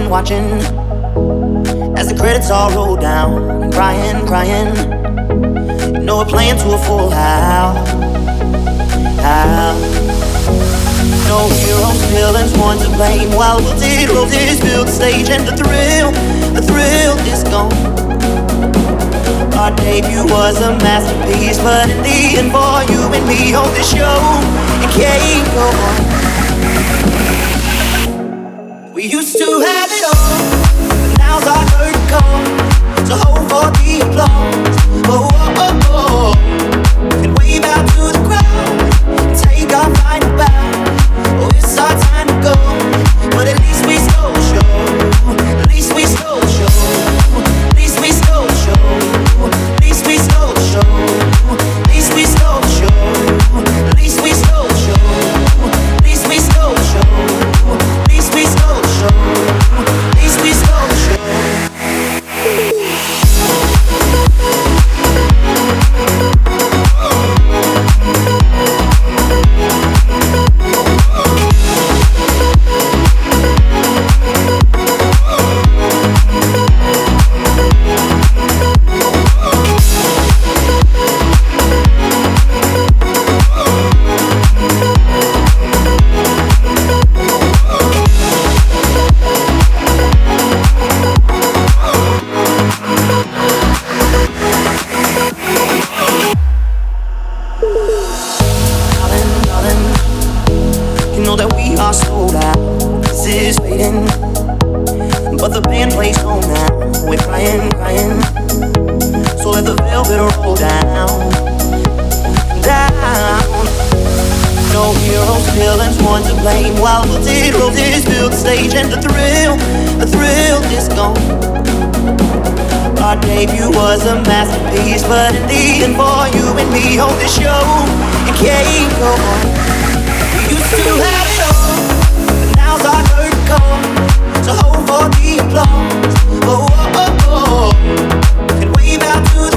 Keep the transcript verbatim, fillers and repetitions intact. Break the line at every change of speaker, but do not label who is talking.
watching, watching as the credits all roll down. Crying, crying. You know we're playing to a full house. House. No heroes, villains, one to blame. While wilted roses fill the stage, and the thrill, the thrill is gone. Our debut was a masterpiece, but in the end, for you and me on this show, it can't go on. We used to have it all, but now's our turn to come. So hold for the applause. Oh, oh, oh, oh. And wave out to the crowd and take our final bow. Oh, it's our time to go, but at least we stole the show. At least we stole the show. At least we stole the show. At least we stole the show. At least we stole the show. At least we stole the show. At least we stole the show. At least we stole the show. At least we stole the show. But in the end, for you and me on this show, it can't go on. We used to have it all, but now's our turn to come. So hold for the applause. Oh, oh, oh, oh. And wave out to the